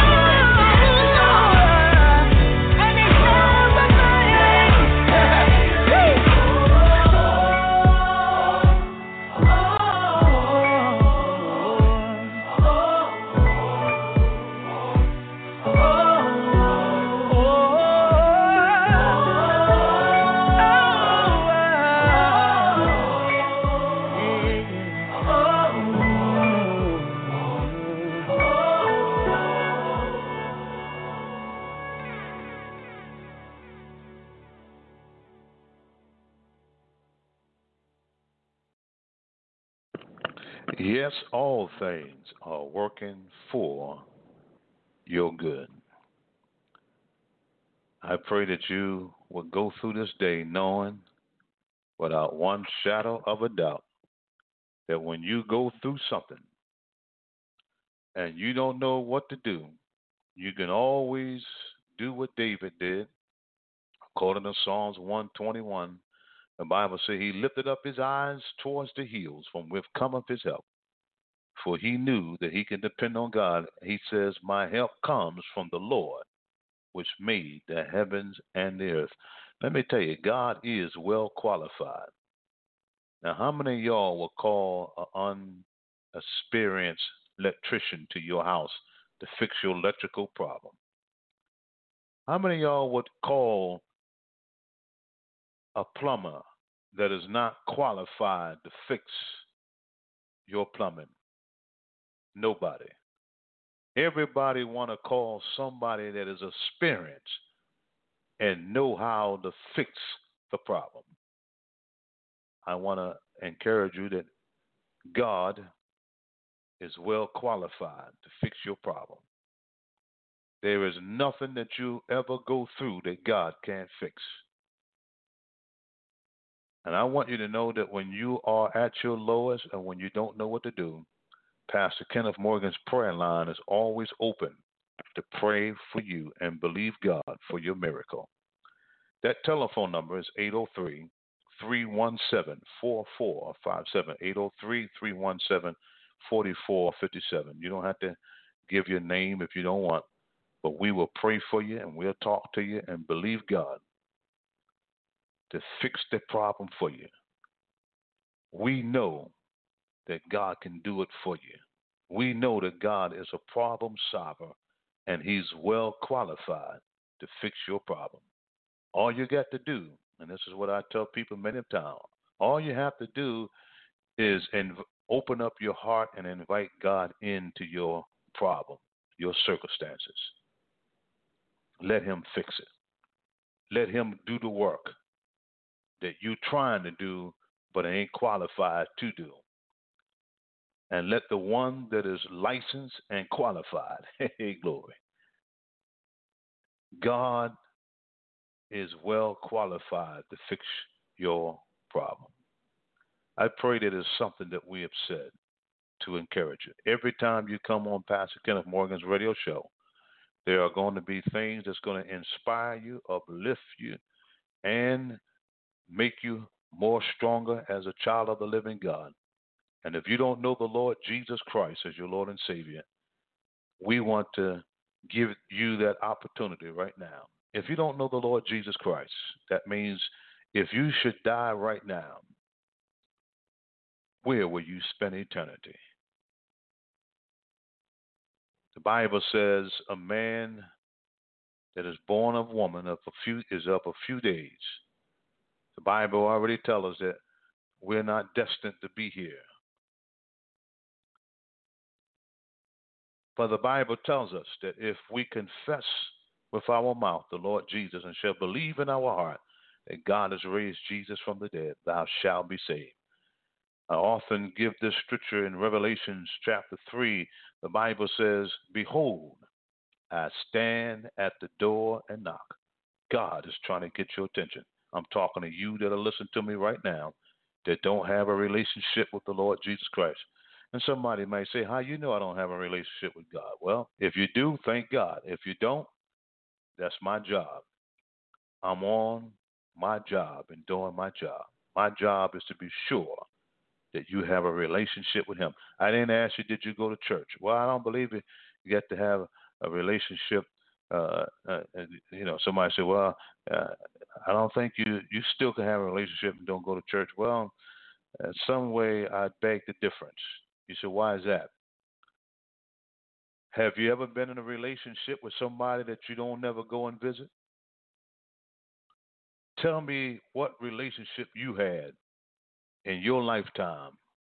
Yes, all things are working for your good. I pray that you will go through this day knowing without one shadow of a doubt that when you go through something and you don't know what to do, you can always do what David did. According to Psalms one twenty-one, the Bible says he lifted up his eyes towards the hills from which cometh his help. For he knew that he can depend on God. He says, my help comes from the Lord, which made the heavens and the earth. Let me tell you, God is well qualified. Now, how many of y'all will call an unexperienced electrician to your house to fix your electrical problem? How many of y'all would call a plumber that is not qualified to fix your plumbing? Nobody. Everybody want to call somebody that is experienced and know how to fix the problem. I want to encourage you that God is well qualified to fix your problem. There is nothing that you ever go through that God can't fix. And I want you to know that when you are at your lowest and when you don't know what to do, Pastor Kenneth Morgan's prayer line is always open to pray for you and believe God for your miracle. That telephone number is eight oh three, three one seven, four four five seven, eight oh three, three one seven, four four five seven. You don't have to give your name if you don't want, but we will pray for you and we'll talk to you and believe God to fix the problem for you. We know that God can do it for you. We know that God is a problem solver, and he's well qualified to fix your problem. All you got to do, and this is what I tell people many times, all you have to do is inv- open up your heart and invite God into your problem, your circumstances. Let him fix it. Let him do the work that you're trying to do but ain't qualified to do. And let the one that is licensed and qualified, hey, glory, God is well qualified to fix your problem. I pray that it's something that we have said to encourage you. Every time you come on Pastor Kenneth Morgan's radio show, there are going to be things that's going to inspire you, uplift you, and make you more stronger as a child of the living God. And if you don't know the Lord Jesus Christ as your Lord and Savior, we want to give you that opportunity right now. If you don't know the Lord Jesus Christ, that means if you should die right now, where will you spend eternity? The Bible says a man that is born of woman of a few, is of a few days. The Bible already tells us that we're not destined to be here. For the Bible tells us that if we confess with our mouth the Lord Jesus and shall believe in our heart that God has raised Jesus from the dead, thou shalt be saved. I often give this scripture in Revelations chapter three. The Bible says, behold, I stand at the door and knock. God is trying to get your attention. I'm talking to you that are listening to me right now that don't have a relationship with the Lord Jesus Christ. And somebody may say, how you know I don't have a relationship with God? Well, if you do, thank God. If you don't, that's my job. I'm on my job and doing my job. My job is to be sure that you have a relationship with him. I didn't ask you, did you go to church? Well, I don't believe it. You got to have a relationship. Uh, uh, you know, somebody said, well, uh, I don't think you, you still can have a relationship and don't go to church. Well, in some way, I beg the difference. You said, why is that? Have you ever been in a relationship with somebody that you don't never go and visit? Tell me what relationship you had in your lifetime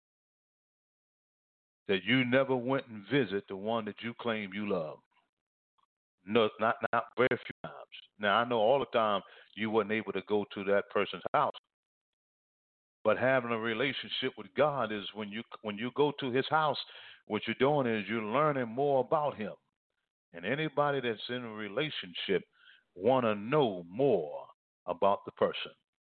that you never went and visit the one that you claim you love. No, not not very few times. Now, I know all the time you weren't able to go to that person's house. But having a relationship with God is when you when you go to his house, what you're doing is you're learning more about him. And anybody that's in a relationship want to know more about the person.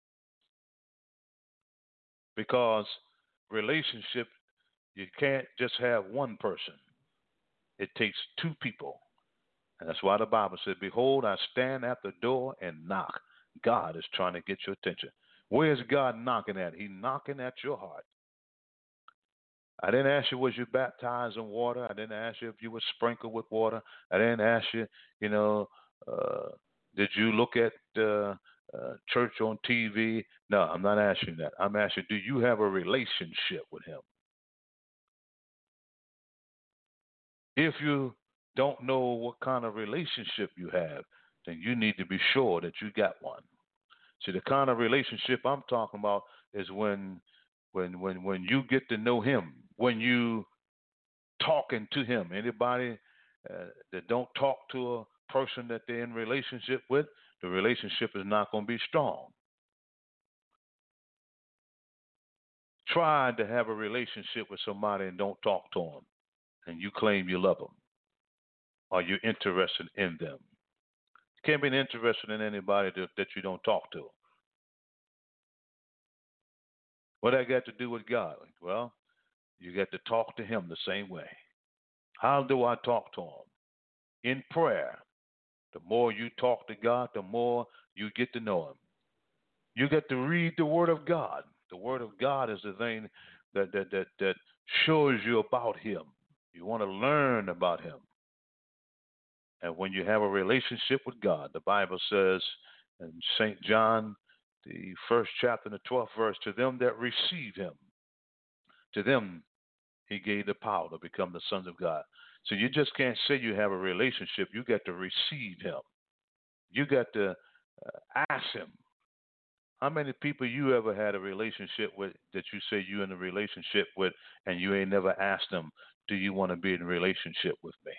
Because relationship, you can't just have one person. It takes two people. And that's why the Bible said, behold, I stand at the door and knock. God is trying to get your attention. Where's God knocking at? He's knocking at your heart. I didn't ask you, was you baptized in water? I didn't ask you if you were sprinkled with water. I didn't ask you, you know, uh, did you look at uh, uh, church on T V? No, I'm not asking that. I'm asking, do you have a relationship with him? If you don't know what kind of relationship you have, then you need to be sure that you got one. See, the kind of relationship I'm talking about is when when when when you get to know him, when you talking to him. Anybody uh, that don't talk to a person that they're in relationship with, the relationship is not going to be strong. Try to have a relationship with somebody and don't talk to them, and you claim you love them. Are you interested in them? You can't be interested in anybody that, that you don't talk to. What that got to do with God? Well, you got to talk to him the same way. How do I talk to him? In prayer. The more you talk to God, the more you get to know him. You get to read the Word of God. The Word of God is the thing that that that, that shows you about him. You want to learn about him. And when you have a relationship with God, the Bible says in Saint John, the first chapter and the twelfth verse, to them that receive him, to them He gave the power to become the sons of God. So you just can't say you have a relationship. You got to receive him. You got to uh, ask him. How many people you ever had a relationship with that you say you in a relationship with and you ain't never asked them, do you want to be in a relationship with me?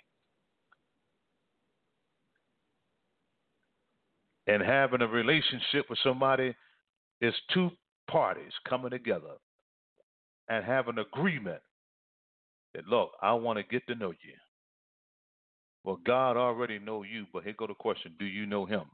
And having a relationship with somebody is two parties coming together and have an agreement that, look, I want to get to know you. Well, God already know you, but here go the question, do you know him?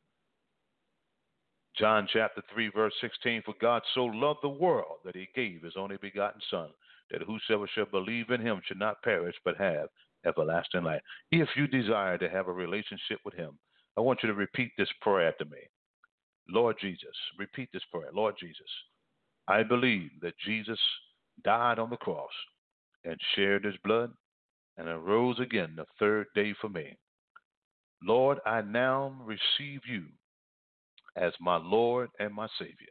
John chapter three, verse sixteen, for God so loved the world that he gave his only begotten Son, that whosoever shall believe in him should not perish but have everlasting life. If you desire to have a relationship with him, I want you to repeat this prayer after me. Lord Jesus, repeat this prayer. Lord Jesus, I believe that Jesus died on the cross and shared his blood and arose again the third day for me. Lord, I now receive you as my Lord and my Savior.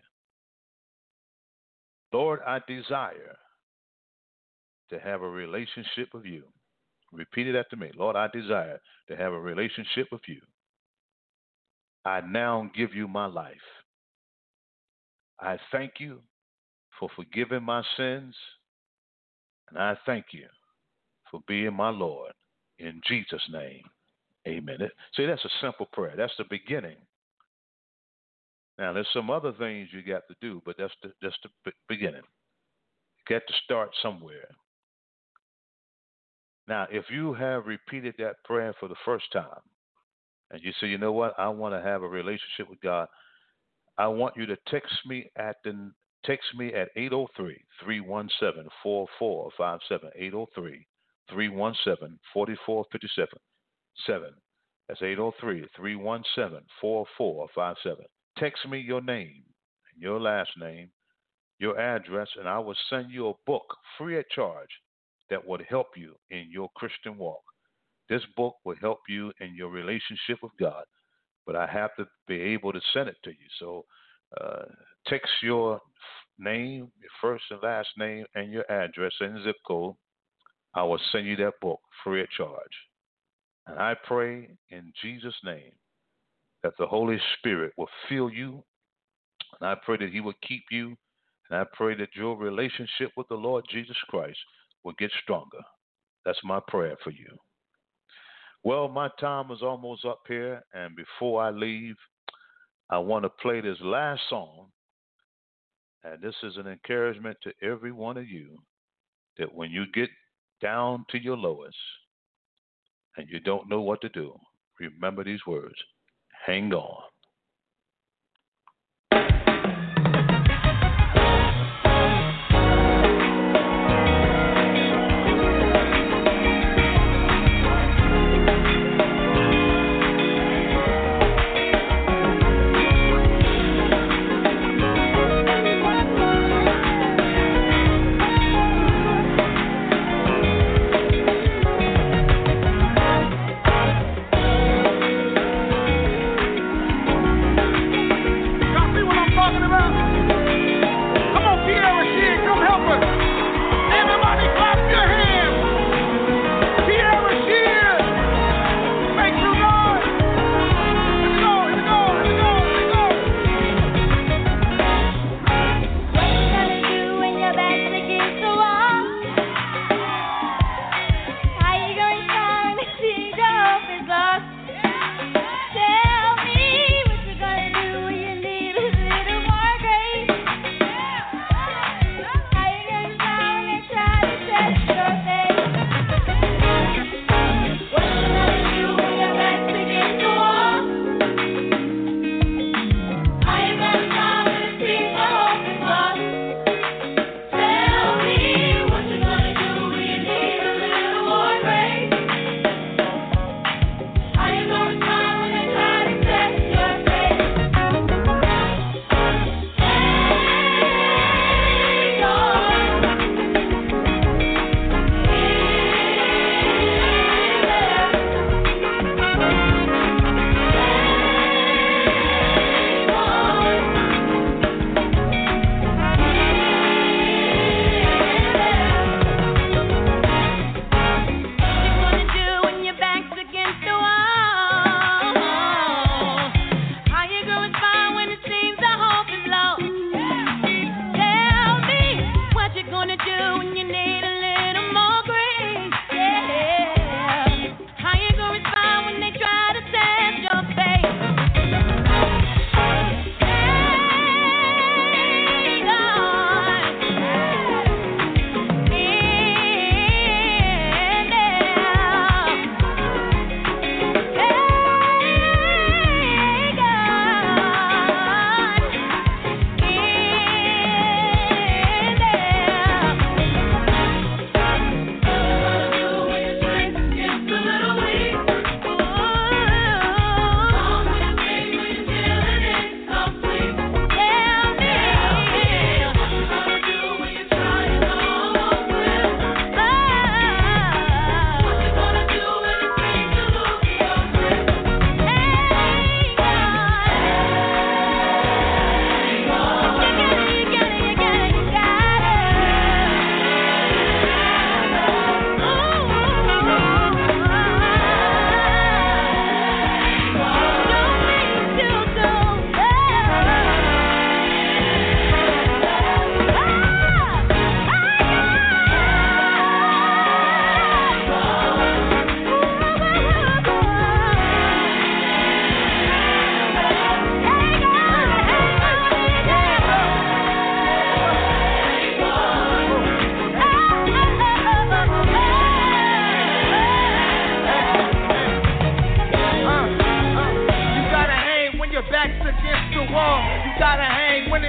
Lord, I desire to have a relationship with you. Repeat it after me. Lord, I desire to have a relationship with you. I now give you my life. I thank you for forgiving my sins, and I thank you for being my Lord. In Jesus' name, amen. See, that's a simple prayer. That's the beginning. Now, there's some other things you got to do, but that's the, that's the beginning. You got to start somewhere. Now, if you have repeated that prayer for the first time, and you say, you know what, I want to have a relationship with God, I want you to text me at the text me at eight oh three, three one seven, four four five seven, eight oh three, three one seven, four four five seven, seven. That's eight oh three, three one seven, four four five seven. Text me your name, your last name, your address, and I will send you a book free of charge that would help you in your Christian walk. This book will help you in your relationship with God, but I have to be able to send it to you. So uh, text your name, your first and last name, and your address and zip code. I will send you that book free of charge. And I pray in Jesus' name that the Holy Spirit will fill you, and I pray that he will keep you, and I pray that your relationship with the Lord Jesus Christ will get stronger. That's my prayer for you. Well, my time is almost up here, and before I leave, I want to play this last song, and this is an encouragement to every one of you that when you get down to your lowest and you don't know what to do, remember these words, hang on.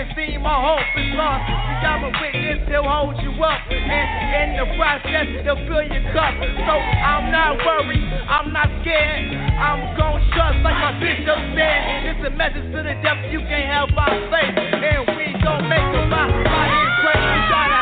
it seems my hope is lost. See, I'm a witness, he'll hold you up. And in the process, he'll fill your cup. So I'm not worried, I'm not scared. I'm gon' trust like my bishop said. It's a message to the devil, you can't help our faith. And we gon' make a my body is great. You gotta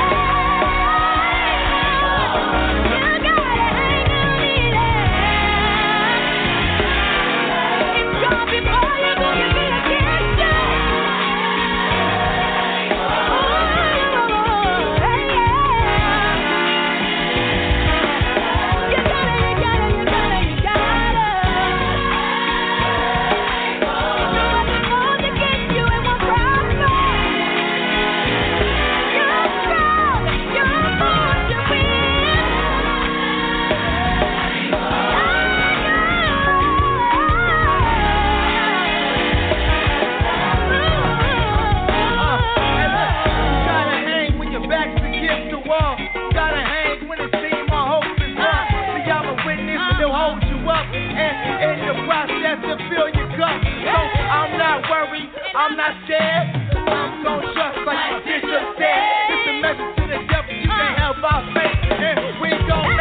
I'm not scared, I'm gon' trust like the bishop said. It's a message to the devil, you can't help our faith. And we gon'